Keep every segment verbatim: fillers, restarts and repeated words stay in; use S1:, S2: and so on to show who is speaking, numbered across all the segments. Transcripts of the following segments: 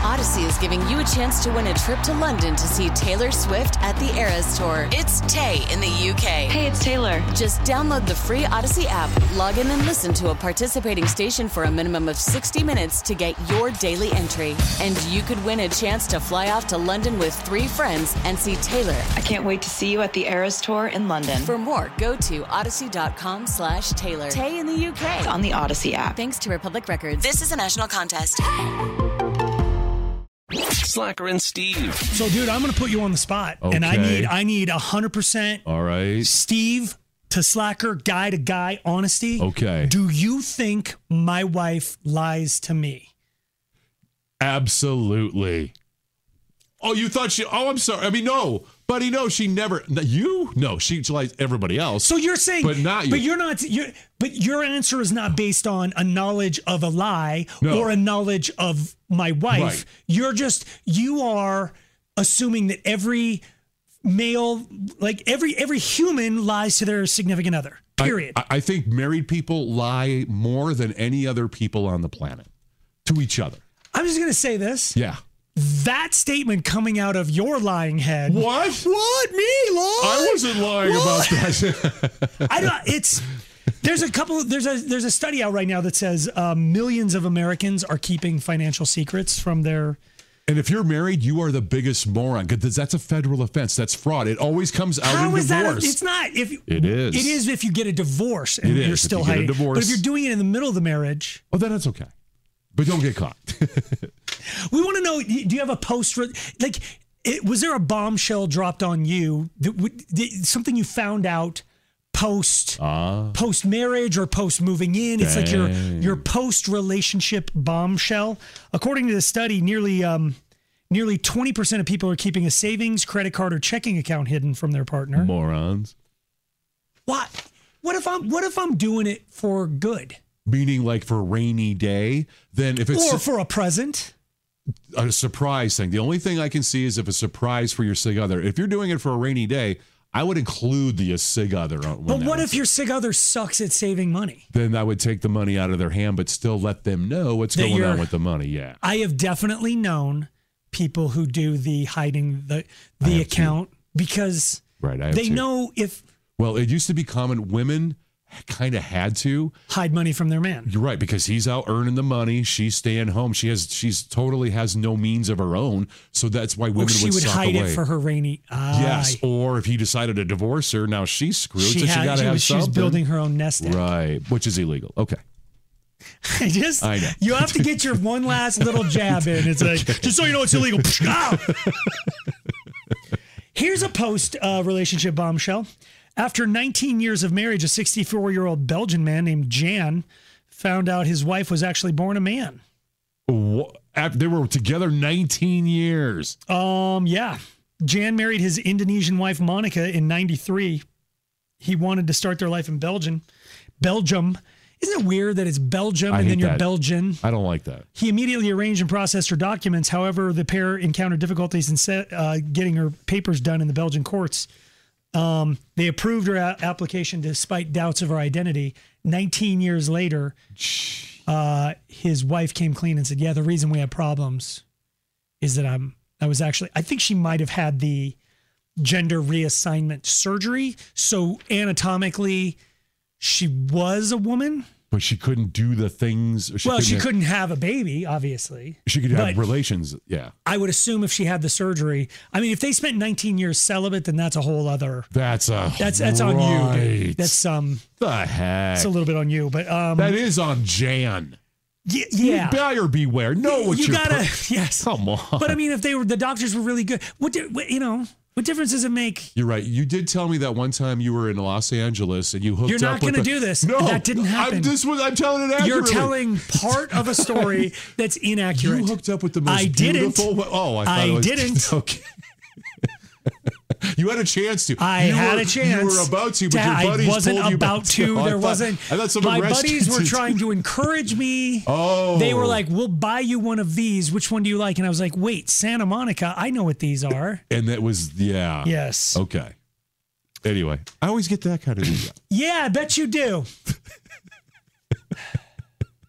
S1: Odyssey is giving you a chance to win a trip to London to see Taylor Swift at the Eras Tour. It's Tay in the U K.
S2: Hey, it's Taylor.
S1: Just download the free Odyssey app, log in and listen to a participating station for a minimum of sixty minutes to get your daily entry. And you could win a chance to fly off to London with three friends and see Taylor.
S2: I can't wait to see you at the Eras Tour in London.
S1: For more, go to odyssey.com slash Taylor. Tay in the U K.
S2: It's on the Odyssey app.
S1: Thanks to Republic Records. This is a national contest.
S3: Slacker and Steve.
S4: So, dude, I'm going to put you on the spot.
S5: Okay.
S4: And I need I need one hundred percent
S5: All right.
S4: Steve to Slacker, guy to guy honesty.
S5: Okay.
S4: Do you think my wife lies to me?
S5: Absolutely. Oh, you thought she... Oh, I'm sorry. I mean, no. Buddy, no, she never... You? No, she lies everybody else.
S4: So you're saying...
S5: But not you.
S4: But you're not... You're, but your answer is not based on a knowledge of a lie
S5: No.
S4: or a knowledge of my wife.
S5: Right.
S4: You're just... You are assuming that every male... Like, every every human lies to their significant other. Period.
S5: I, I think married people lie more than any other people on the planet to each other.
S4: I'm just going to say this.
S5: Yeah.
S4: That statement coming out of your lying head.
S5: What?
S4: What? Me lie?
S5: I wasn't lying
S4: What?
S5: about that.
S4: I don't. It's there's a couple. There's a there's a study out right now that says uh, millions of Americans are keeping financial secrets from their.
S5: And if you're married, you are the biggest moron because that's a federal offense. That's fraud. It always comes out
S4: How
S5: in
S4: is
S5: divorce.
S4: that? A, it's not. If
S5: It is.
S4: It is if you get a divorce and
S5: It
S4: you're
S5: is,
S4: still
S5: if you get a
S4: hiding.
S5: divorce.
S4: But if you're doing it in the middle of the marriage,
S5: Oh, then that's okay. But don't get caught.
S4: we want to know. Do you have a post? Like, it, was there a bombshell dropped on you? That, would- that, something you found out post
S5: Ah.
S4: post marriage or post moving in? It's like your
S5: Dang.
S4: your post relationship bombshell. According to the study, nearly um nearly twenty percent of people are keeping a savings, credit card, or checking account hidden from their partner.
S5: Morons.
S4: What? What if I'm what if I'm doing it for good
S5: Meaning like for a rainy day, then if it's
S4: or for a present?
S5: a surprise thing. The only thing I can see is if a surprise for your sig other. If you're doing it for a rainy day, I would include the sig other. on-
S4: But
S5: when
S4: what
S5: that
S4: if your sig other sucks at saving money?
S5: Then I would take the money out of their hand, but still let them know what's
S4: That
S5: going
S4: you're-
S5: on with the money. Yeah.
S4: I have definitely known people who do the hiding the
S5: I
S4: the
S5: have
S4: account because
S5: Right. I have
S4: they
S5: to.
S4: know if
S5: Well, it used to be common. Women kind of had to.
S4: hide money from their man.
S5: You're right, because he's out earning the money. She's staying home. She has. She's totally has no means of her own. So that's why women
S4: Or she
S5: would,
S4: would
S5: sock
S4: hide
S5: away.
S4: it for her rainy. Ah,
S5: Yes, or if he decided to divorce her, now she's screwed.
S4: she
S5: so she
S4: had.
S5: got to
S4: She
S5: have
S4: was, she was
S5: something.
S4: building her own nest egg.
S5: Right, which is illegal. Okay.
S4: I just.
S5: I know.
S4: You have to get your one last little jab in. It's like just so you know it's illegal. Ah! Here's a post uh, relationship bombshell. After nineteen years of marriage, a sixty-four-year-old Belgian man named Jan found out his wife was actually born a man.
S5: Wha- af- They were together nineteen years.
S4: Um, yeah. Jan married his Indonesian wife, Monica, in ninety-three. He wanted to start their life in Belgium. Belgium. Isn't it weird that it's Belgium
S5: I
S4: and
S5: hate
S4: then you're
S5: that.
S4: Belgian?
S5: I don't like that.
S4: He immediately arranged and processed her documents. However, the pair encountered difficulties in set, uh, getting her papers done in the Belgian courts. Um, they approved her a- application despite doubts of her identity. nineteen years later, uh, his wife came clean and said, yeah, the reason we have problems is that I'm, I was actually, I think she might have had the gender reassignment surgery. So anatomically, she was a woman.
S5: But she couldn't do the things. She
S4: Well, she
S5: have-
S4: couldn't have a baby, obviously.
S5: She could have
S4: but-
S5: relations. Yeah.
S4: I would assume if she had the surgery, I mean, if they spent nineteen years celibate, then that's a whole other.
S5: That's a.
S4: That's that's on you.
S5: right.
S4: Dude. That's um.
S5: the heck.
S4: It's a little bit on you, but um.
S5: that is on Jan.
S4: y- yeah.
S5: You buyer beware. Know what
S4: you
S5: you're.
S4: gotta
S5: per-
S4: yes.
S5: Come on.
S4: But I mean, if they were the doctors were really good, what, di- what you know, what difference does it make?
S5: You're right. You did tell me that one time you were in Los Angeles and you hooked
S4: You're
S5: up
S4: not
S5: with
S4: gonna
S5: the-
S4: do this.
S5: No,
S4: That didn't happen.
S5: I'm, this was, I'm telling it accurately.
S4: You're telling part of a story that's inaccurate.
S5: You hooked up with the most
S4: I didn't.
S5: beautiful. Oh, I thought
S4: I
S5: it was,
S4: didn't.
S5: Okay. You had a chance to.
S4: I
S5: you
S4: had
S5: were,
S4: a chance.
S5: You were about to, but your
S4: I
S5: buddies
S4: wasn't
S5: told you
S4: about to.
S5: I
S4: There
S5: thought-
S4: wasn't.
S5: I thought someone
S4: My
S5: rushed
S4: buddies
S5: you
S4: were
S5: to-
S4: trying to encourage me.
S5: Oh.
S4: They were like, "We'll buy you one of these. Which one do you like?" And I was like, "Wait, Santa Monica. I know what these are."
S5: And that was yeah.
S4: Yes.
S5: Okay. Anyway, I always get that kind of deal.
S4: Yeah, I bet you do.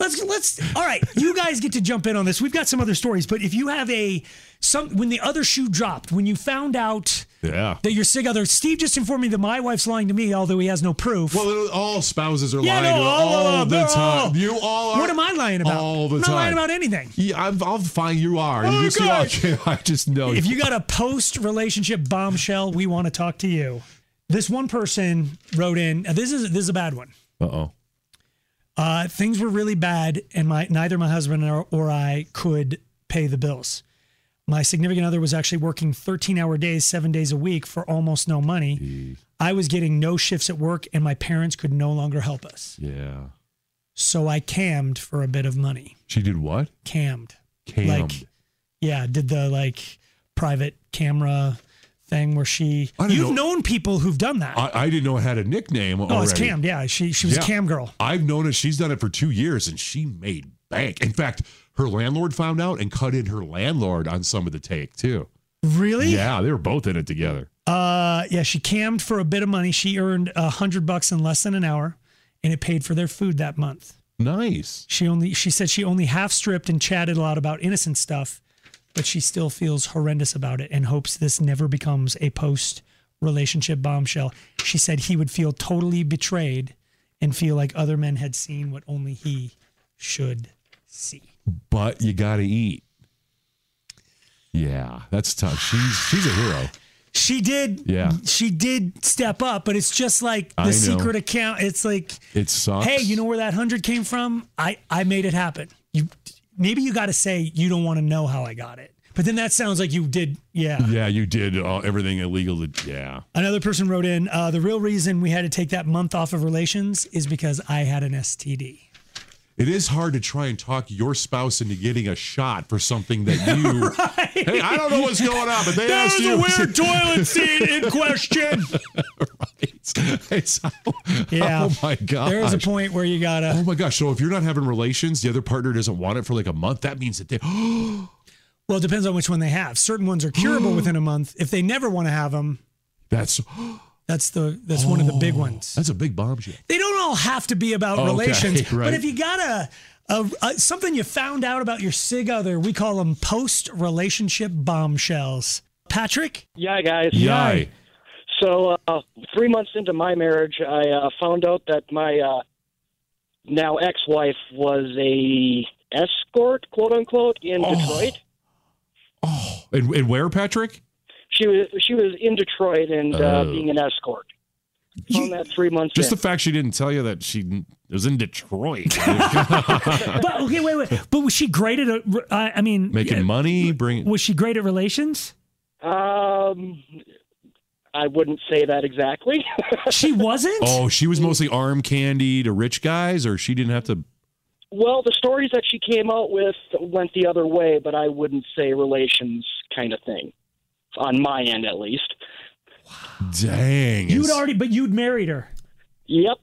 S4: Let's let's all right. You guys get to jump in on this. We've got some other stories, but if you have a some when the other shoe dropped, when you found out
S5: Yeah.
S4: that your sig other, Steve just informed me that my wife's lying to me, although he has no proof.
S5: Well, all spouses are
S4: Yeah,
S5: lying
S4: no,
S5: to
S4: all
S5: all,
S4: of
S5: the
S4: them,
S5: time.
S4: all.
S5: You all are.
S4: What am I lying about?
S5: All the
S4: I'm
S5: time.
S4: not lying about anything.
S5: Yeah, I'm, I'm fine. You are.
S4: Oh,
S5: You just,
S4: gosh.
S5: okay, I just know.
S4: If you got a post-relationship bombshell, we want to talk to you. This one person wrote in. uh, This is this is a bad one.
S5: Uh oh.
S4: Uh, things were really bad, and my neither my husband or, or I could pay the bills. My significant other was actually working thirteen-hour days, seven days a week for almost no money.
S5: Jeez.
S4: I was getting no shifts at work, and my parents could no longer help us.
S5: Yeah.
S4: So I cammed for a bit of money.
S5: She did what?
S4: Cammed.
S5: Cammed.
S4: Like, yeah, did the like private camera thing where she.
S5: I didn't
S4: You've
S5: know-
S4: known people who've done that.
S5: I, I didn't know it had a nickname already.
S4: oh, it's cammed. Yeah, she she was
S5: Yeah.
S4: a cam girl.
S5: I've known it. She's done it for two years, and she made bank. In fact, her landlord found out and cut in her landlord on some of the take too.
S4: Really?
S5: Yeah, they were both in it together.
S4: Uh, yeah, she cammed for a bit of money. She earned a hundred bucks in less than an hour, and it paid for their food that month.
S5: Nice.
S4: She only she said she only half stripped and chatted a lot about innocent stuff, but she still feels horrendous about it and hopes this never becomes a post relationship bombshell. She said he would feel totally betrayed and feel like other men had seen what only he should see.
S5: But you got to eat. Yeah, that's tough. She's she's a hero.
S4: She did.
S5: Yeah.
S4: She did step up, but it's just like the
S5: I know.
S4: secret account. It's like,
S5: It sucks.
S4: hey, you know where that hundred came from? I, I made it happen. You maybe you got to say you don't want to know how I got it, but then that sounds like you did. Yeah.
S5: Yeah, you did uh, everything illegal. To, yeah.
S4: Another person wrote in, uh, the real reason we had to take that month off of relations is because I had an S T D.
S5: It is hard to try and talk your spouse into getting a shot for something that you.
S4: Right.
S5: Hey, I don't know what's going on, but they
S4: There
S5: asked
S4: was
S5: you.
S4: a weird toilet seat in question.
S5: Right. It's,
S4: Yeah.
S5: Oh my god.
S4: There is a point where you gotta.
S5: Oh my gosh. So if you're not having relations, the other partner doesn't want it for like a month. That means that they.
S4: Well, it depends on which one they have. Certain ones are curable within a month. If they never want to have them,
S5: That's
S4: that's the that's one of the big ones.
S5: that's a big bombshell.
S4: They don't all have to be about
S5: Okay,
S4: relations,
S5: right.
S4: but if you got a, a, a something you found out about your sig other, we call them post-relationship bombshells. Patrick?
S6: Yeah, guys.
S5: Yay.
S6: So, uh, three months into my marriage, I uh, found out that my uh, now ex-wife was a escort, quote unquote, in
S5: Oh.
S6: Detroit.
S5: Oh, and, and where, Patrick?
S6: She was she was in Detroit and uh,
S5: Oh.
S6: being an escort.
S4: You-
S6: Found that three months
S5: Just
S6: in.
S5: the fact she didn't tell you that she was in Detroit,
S4: But okay, wait, wait. But was she great at? A, I I mean,
S5: making
S4: yeah,
S5: money, bring.
S4: was she great at relations?
S6: um, I wouldn't say that exactly.
S4: She wasn't.
S5: Oh, she was mostly arm candy to rich guys, or she didn't have to.
S6: Well, the stories that she came out with went the other way, but I wouldn't say relations kind of thing, on my end at least.
S5: Dang.
S4: You'd
S5: it's-
S4: already, but you'd married her.
S6: Yep.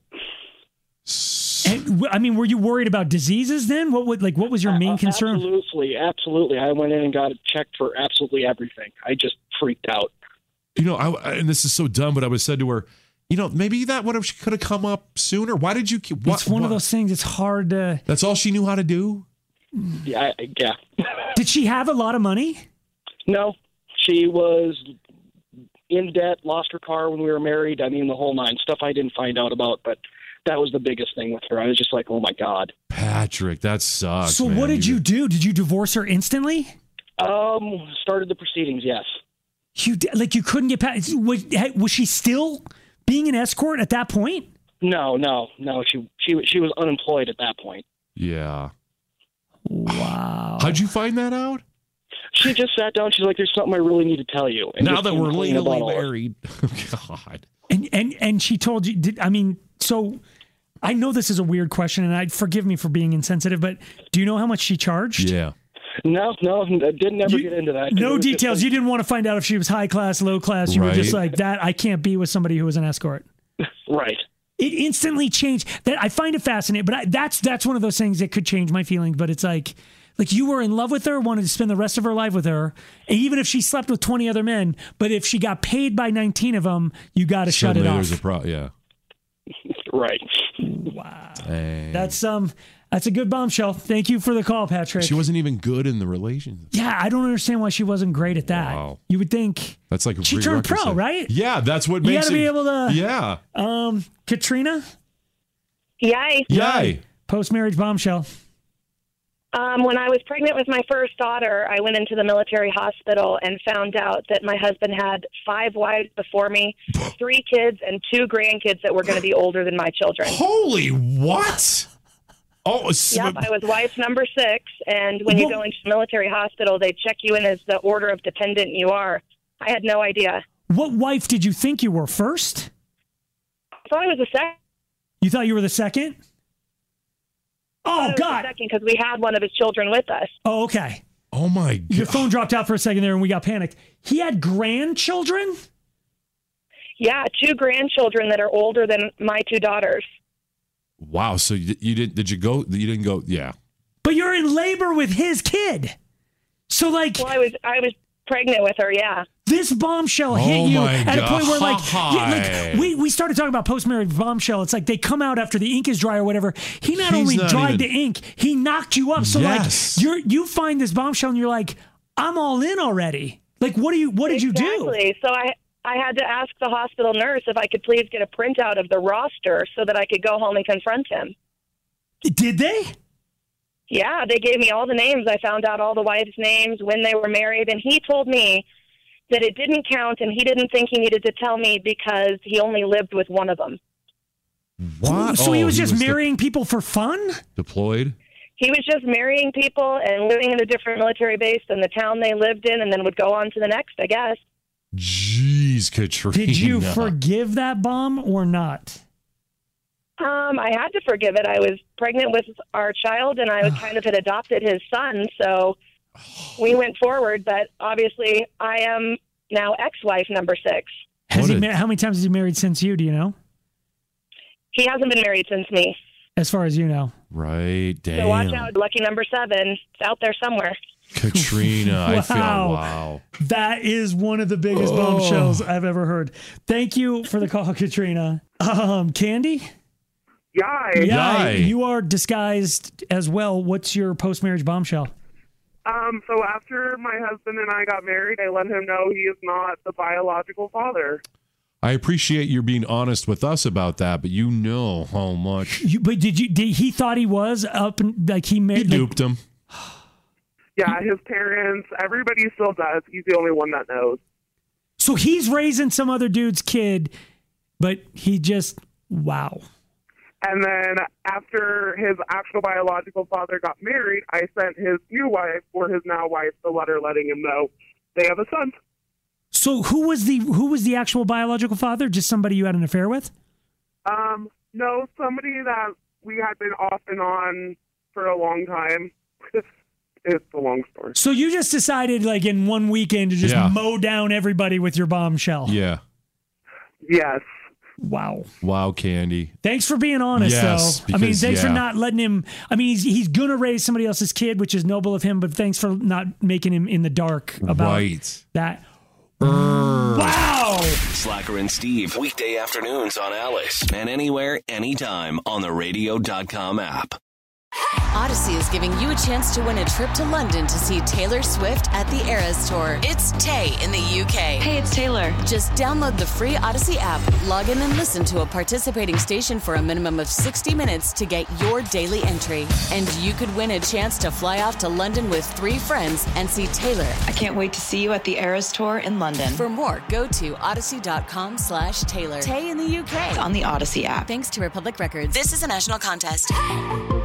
S4: And w- I mean, were you worried about diseases then? What would like? What was your main
S6: Uh,
S4: concern?
S6: Absolutely, absolutely. I went in and got it checked for absolutely everything. I just freaked out.
S5: You know, I, and this is so dumb, but I was said to her, you know, maybe that would have she could have come up sooner. Why did you? keep- What,
S4: It's one of
S5: what-
S4: those things. It's hard to.
S5: That's all she knew how to do.
S6: Yeah, I, yeah.
S4: Did she have a lot of money?
S6: No, she was in debt, lost her car when we were married. I mean, the whole nine. Stuff I didn't find out about, but that was the biggest thing with her. I was just like, oh my god.
S5: Patrick, that sucks.
S4: So
S5: man.
S4: what did you do? Did you divorce her instantly?
S6: Um, started the proceedings. Yes.
S4: You di- like you couldn't get past. Was, was she still being an escort at that point?
S6: No, no, no. She she she was unemployed at that point.
S5: Yeah.
S4: Wow.
S5: How'd you find that out?
S6: She just sat down. She's like, "There's something I really need to tell you." And
S5: Now
S6: just
S5: that we're
S6: complained about
S5: legally
S6: all of it.
S5: married. Oh, God.
S4: And and and she told you. Did I mean? So I know this is a weird question, and I forgive me for being insensitive, but do you know how much she charged?
S5: Yeah.
S6: No, no, I didn't ever
S4: You-
S6: get into that. 'cause it
S4: No
S6: was just
S4: details.
S6: like-
S4: You didn't want to find out if she was high class, low class. You were just
S5: Right.
S4: like that. I can't be with somebody who was an escort.
S6: Right.
S4: It instantly changed. That I find it fascinating, but I, that's that's one of those things that could change my feelings. But it's like, like you were in love with her, wanted to spend the rest of her life with her, and even if she slept with twenty other men, but if she got paid by nineteen of them, you got to shut it
S5: Suddenly
S4: off.
S5: There's a pro- yeah.
S6: Right.
S4: Wow.
S5: Dang.
S4: That's um. That's a good bombshell. Thank you for the call, Patrick.
S5: She wasn't even good in the relationship.
S4: Yeah, I don't understand why she wasn't great at that.
S5: Wow.
S4: You would think
S5: That's like a
S4: she turned pro,
S5: prerequisite.
S4: right?
S5: Yeah, that's what
S4: You
S5: makes
S4: got to
S5: it.
S4: be able to.
S5: Yeah.
S4: Um, Katrina,
S7: Yay.
S5: Yay.
S4: post-marriage bombshell.
S7: Um, when I was pregnant with my first daughter, I went into the military hospital and found out that my husband had five wives before me, three kids, and two grandkids that were going to be older than my children.
S5: Holy what? Oh,
S7: Yep, I was wife number six, and when you
S4: Well-
S7: go into the military hospital, they check you in as the order of dependent you are. I had no idea.
S4: What wife did you think you were first?
S7: I thought I was the second.
S4: You thought you were the second? Oh, God.
S7: Because we had one of his children with us.
S4: Oh, okay.
S5: oh my God.
S4: Your phone dropped out for a second there and we got panicked. He had grandchildren?
S7: Yeah, two grandchildren that are older than my two daughters.
S5: Wow. So you, you didn't? Did you go? You didn't go? Yeah.
S4: But you're in labor with his kid. So, like,
S7: Well, I was I was pregnant with her, yeah.
S4: this bombshell
S5: Oh
S4: hit you
S5: my
S4: at a point where, like,
S5: God.
S4: yeah, like we, we started talking about post-marriage bombshell. It's like they come out after the ink is dry or whatever. He not
S5: He's
S4: only
S5: not
S4: dried
S5: even-
S4: the ink, he knocked you up. So,
S5: Yes.
S4: like, you're you find this bombshell and you're like, I'm all in already. Like, what do you what did you do?
S7: Exactly. So I I had to ask the hospital nurse if I could please get a printout of the roster so that I could go home and confront him.
S4: Did they?
S7: Yeah, they gave me all the names. I found out all the wives' names, when they were married, and he told me that it didn't count and he didn't think he needed to tell me because he only lived with one of them.
S5: What?
S4: So he
S5: Oh,
S4: was just
S5: de-
S4: marrying people for fun?
S5: deployed.
S7: He was just marrying people and living in a different military base than the town they lived in, and then would go on to the next, I guess.
S5: Jeez, Katrina.
S4: Did you forgive that bomb or not?
S7: Um, I had to forgive it. I was pregnant with our child, and I was kind of had adopted his son, so we went forward. But obviously, I am now ex-wife number six.
S4: Has
S5: What
S4: he
S5: a-
S4: ma- how many times has he married since you? Do you know?
S7: He hasn't been married since me.
S4: As far as you know.
S5: Right. Damn.
S7: So watch out, lucky number seven. It's out there somewhere.
S5: Katrina. I feel
S4: Wow.
S5: wow.
S4: That is one of the biggest
S5: Oh.
S4: bombshells I've ever heard. Thank you for the call, Katrina. Um, Candy?
S8: Yay.
S4: Yeah,
S5: Yay.
S4: you are disguised as well. What's your post-marriage bombshell?
S8: Um, so after my husband and I got married, I let him know he is not the biological father.
S5: I appreciate you being honest with us about that, but you know how much
S4: You, but did you? Did he thought he was up and like he
S5: you
S4: made? Like,
S5: duped him.
S8: Yeah, his parents, everybody still does. He's the only one that knows.
S4: so he's raising some other dude's kid, but he just wow.
S8: And then after his actual biological father got married, I sent his new wife, or his now wife, the letter letting him know they have a son.
S4: So who was the who was the actual biological father? Just somebody you had an affair with?
S8: Um, no, somebody that we had been off and on for a long time. It's a long story.
S4: So you just decided, like in one weekend, to just
S5: Yeah.
S4: mow down everybody with your bombshell.
S5: Yeah.
S8: Yes.
S4: Wow.
S5: Wow, Candy.
S4: Thanks for being honest,
S5: Yes,
S4: though. I mean,
S5: because,
S4: thanks for
S5: yeah.
S4: not letting him. I mean, he's he's gonna raise somebody else's kid, which is noble of him. But thanks for not making him in the dark about
S5: Right.
S4: that. Wow.
S3: Slacker and Steve, weekday afternoons on Alice, and anywhere, anytime on the radio dot com app.
S1: Odyssey is giving you a chance to win a trip to London to see Taylor Swift at the Eras Tour. It's Tay in the U K.
S2: Hey, it's Taylor.
S1: Just download the free Odyssey app, log in and listen to a participating station for a minimum of sixty minutes to get your daily entry. And you could win a chance to fly off to London with three friends and see Taylor.
S2: I can't wait to see you at the Eras Tour in London.
S1: For more, go to odyssey.com slash Taylor. Tay in the U K.
S2: on the Odyssey app.
S1: Thanks to Republic Records. This is a national contest.